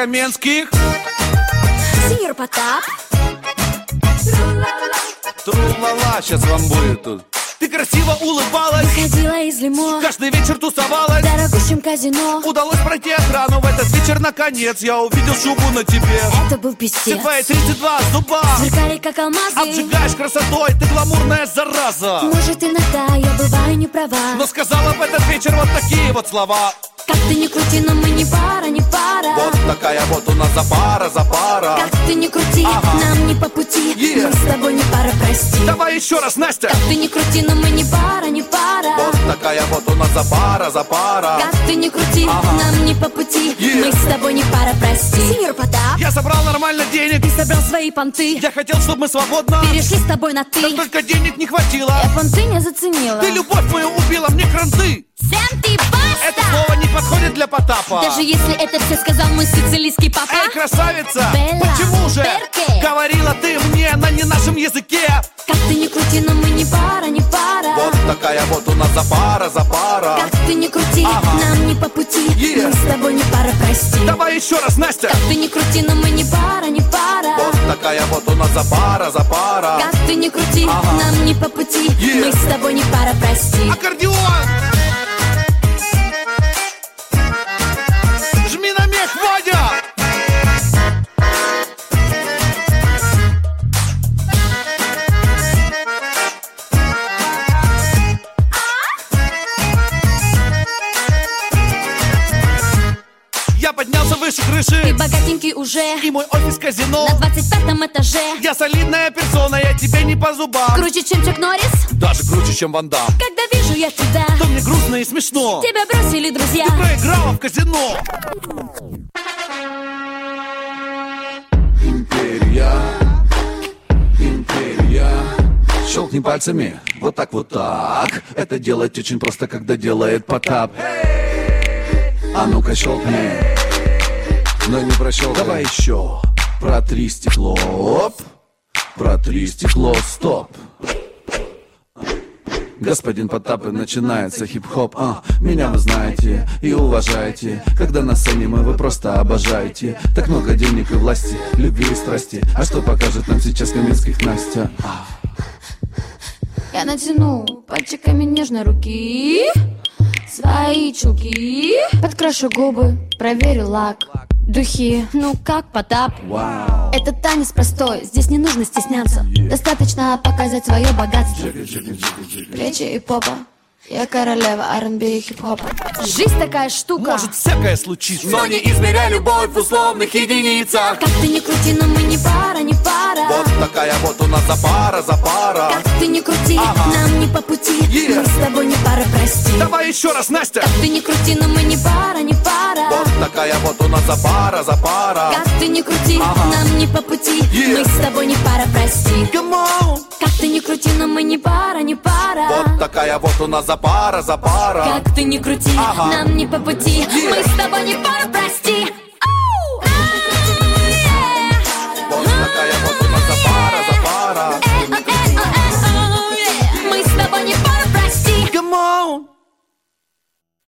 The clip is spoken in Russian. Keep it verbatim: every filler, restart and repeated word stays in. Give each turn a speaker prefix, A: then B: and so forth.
A: Каменских.
B: Сеньор Потап.
A: Тру-ла-ла, сейчас вам будет тут. Ты красиво улыбалась,
B: выходила из лимо,
A: каждый вечер тусовалась
B: в дорогущем казино.
A: Удалось пройти охрану в этот вечер, наконец я увидел шубу на тебе.
B: Это был пиздец.
A: Все твои тридцать два зуба
B: сверкали как алмазы.
A: Обжигаешь красотой, ты гламурная зараза.
B: Может, иногда я бываю не права,
A: но сказала в этот вечер вот такие вот слова.
B: Как ты не крути, но мы не пара, не пара.
A: Вот такая вот у нас за пара, за пара.
B: Как ты не крути, ага. нам не по пути, yeah. мы с тобой не пара, прости.
A: Давай еще раз, Настя.
B: Как ты не крути, но мы не пара, не пара.
A: Вот такая вот у нас за пара, за пара.
B: Как ты не крути, ага. нам не по пути, yeah. мы с тобой не пара, прости. Сеньор Потап.
A: Я собрал нормально денег,
B: ты собрал свои понты.
A: Я хотел, чтобы мы свободно
B: перешли с тобой на ты.
A: Так только денег не хватило.
B: Я понты не заценила.
A: Ты любовь мою убила, мне кранты.
B: Сэм, ты баста!
A: Это слово не подходит для Потапа.
B: Даже если это все сказал мой сицилийский папа.
A: Эй, красавица,
B: Белла,
A: почему же
B: перке?
A: Говорила ты мне на не нашем языке.
B: Как ты не крути, но мы не пара, не пара.
A: Вот такая вот у нас за пара, за пара.
B: Как ты не крути, ага. нам не по пути, yeah. мы с тобой не пара, прости.
A: Давай еще раз, Настя.
B: Как ты не крути, но мы не пара, не пара.
A: Вот такая вот у нас за пара, за пара.
B: Как ты не крути, ага. нам не по пути, yeah. мы с тобой не пара, прости.
A: Аккордеон! Жми на мех, Вадя! Я поднялся выше крыши.
B: Ты богатенький уже.
A: И мой офис казино
B: на двадцать пятом этаже.
A: Я солидная персона, я тебе не по зубам.
B: Круче, чем Чак Норрис.
A: Даже круче, чем Ван Дам.
B: Когда вижу я тебя,
A: то мне грустно и смешно.
B: Тебя бросили друзья.
A: Ты проиграла в казино. Империя, империя. Щелкни пальцами, вот так, вот так. Это делать очень просто, когда делает Потап. А ну-ка щелкни. Но не прощелкай. Давай еще. Протри стекло, оп. Протри стекло, стоп. Господин Потап, и начинается хип-хоп. а, Меня вы знаете и уважаете. Когда на сцене мы, вы просто обожаете. Так много денег и власти, любви и страсти. А что покажет нам сейчас Каменских Настя? а.
B: Я натяну пальчиками нежно руки, свои чулки, подкрашу губы, проверю лак, духи. Ну как, Потап?
A: Wow.
B: Это танец простой, здесь не нужно стесняться. yeah. Достаточно показать свое богатство. Плечи и попа. Я королева ар энд би и хип-хопа. Жизнь такая штука,
A: может всякое случиться, но не измеряй любовь в условных единицах.
B: Как ты не крути, но мы не пара, не пара.
A: Вот такая вот у нас за пара, за пара.
B: Как ты не крути, ага. нам не по пути,
A: yeah.
B: мы с тобой не пара, прости.
A: Давай еще раз, Настя.
B: Как ты не крути, но мы не пара, не пара.
A: Вот такая вот у нас за пара, за пара.
B: Как ты не крути, ага. нам не по пути, yeah. мы с тобой не пара, прости.
A: Come on.
B: Как ты не крути, но мы не пара, не пара.
A: Вот такая вот у нас за пара, за пара.
B: Как ты не крути,
A: ага.
B: нам не по пути, yeah. мы с тобой не пара, прости.